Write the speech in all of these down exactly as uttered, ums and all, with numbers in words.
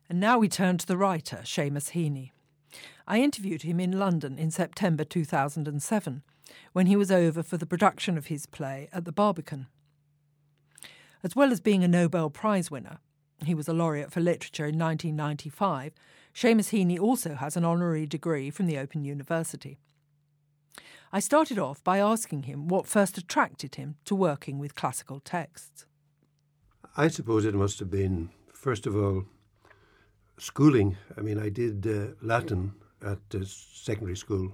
And now we turn to the writer, Seamus Heaney. I interviewed him in London in September two thousand seven, when he was over for the production of his play at the Barbican. As well as being a Nobel Prize winner, he was a laureate for literature in nineteen ninety-five, Seamus Heaney also has an honorary degree from the Open University. I started off by asking him what first attracted him to working with classical texts. I suppose it must have been, first of all, schooling. I mean, I did uh, Latin at uh, secondary school.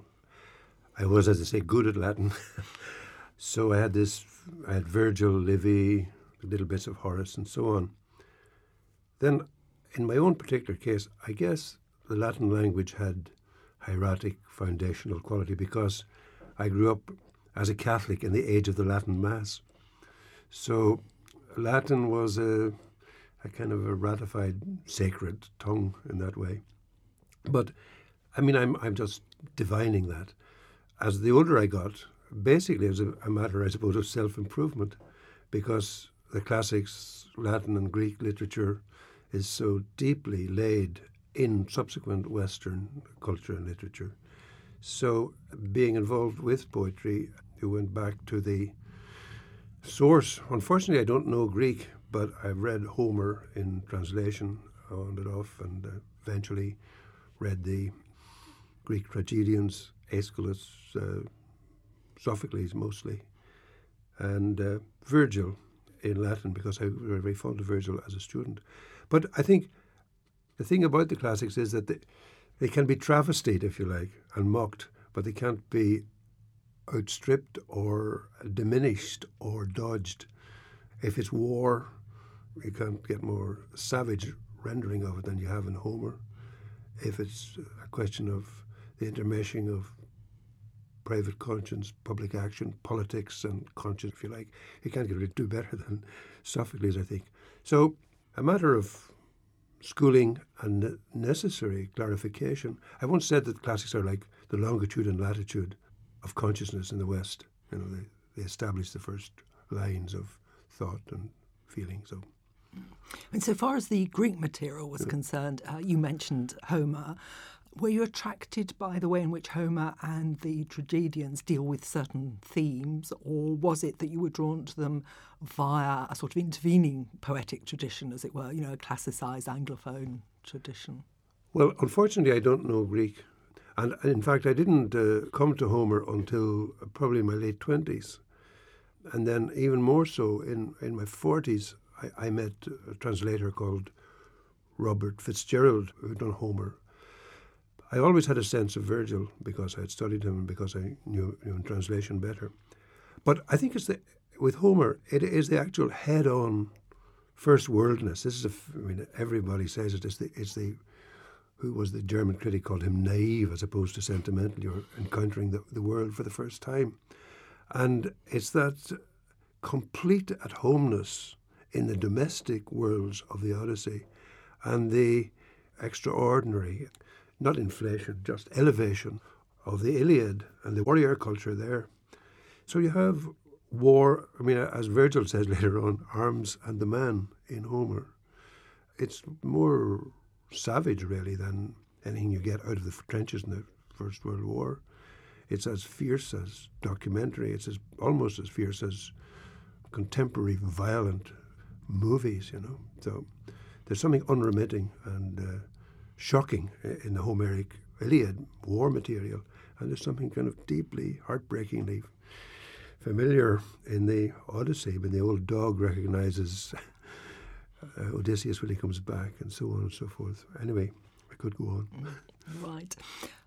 I was, as I say, good at Latin. So I had this, I had Virgil, Livy, little bits of Horace and so on. Then, in my own particular case, I guess the Latin language had hieratic foundational quality because I grew up as a Catholic in the age of the Latin Mass. So Latin was a, a kind of a ratified sacred tongue in that way. But, I mean, I'm I'm just divining that. As the older I got, basically it was a, a matter, I suppose, of self-improvement, because the classics, Latin and Greek literature, is so deeply laid in subsequent Western culture and literature. So being involved with poetry, you went back to the source. Unfortunately, I don't know Greek, but I've read Homer in translation on and off, and uh, eventually read the Greek tragedians, Aeschylus, uh, Sophocles mostly, and uh, Virgil in Latin, because I was very fond of Virgil as a student. But I think the thing about the classics is that they, they can be travestied, if you like, and mocked, but they can't be outstripped or diminished or dodged. If it's war, you can't get more savage rendering of it than you have in Homer. If it's a question of the intermeshing of private conscience, public action, politics and conscience, if you like, you can't get it do better than Sophocles, I think. So a matter of schooling and necessary clarification. I once said that classics are like the longitude and latitude of consciousness in the West. You know, they, they establish the first lines of thought and feeling. So, and so far as the Greek material was yeah. concerned, uh, you mentioned Homer. Were you attracted by the way in which Homer and the tragedians deal with certain themes, or was it that you were drawn to them via a sort of intervening poetic tradition, as it were, you know, a classicised Anglophone tradition? Well, unfortunately, I don't know Greek. And in fact, I didn't uh, come to Homer until probably my late twenties. And then even more so, in, in my forties, I, I met a translator called Robert Fitzgerald, who had done Homer. I always had a sense of Virgil because I had studied him and because I knew, knew in translation better. But I think it's the, with Homer, it is the actual head-on first worldness. This is, a, I mean, everybody says it. It's the, it's the, who was the German critic called him naive as opposed to sentimental. You're encountering the, the world for the first time. And it's that complete at-homeness in the domestic worlds of the Odyssey and the extraordinary, not inflation, just elevation of the Iliad and the warrior culture there. So you have war, I mean, as Virgil says later on, arms and the man in Homer. It's more savage, really, than anything you get out of the trenches in the First World War. It's as fierce as documentary. It's as almost as fierce as contemporary violent movies, you know. So there's something unremitting and uh, shocking in the Homeric Iliad war material, and there's something kind of deeply, heartbreakingly familiar in the Odyssey when the old dog recognizes uh, Odysseus when he comes back, and so on and so forth. Anyway, I could go on. Right.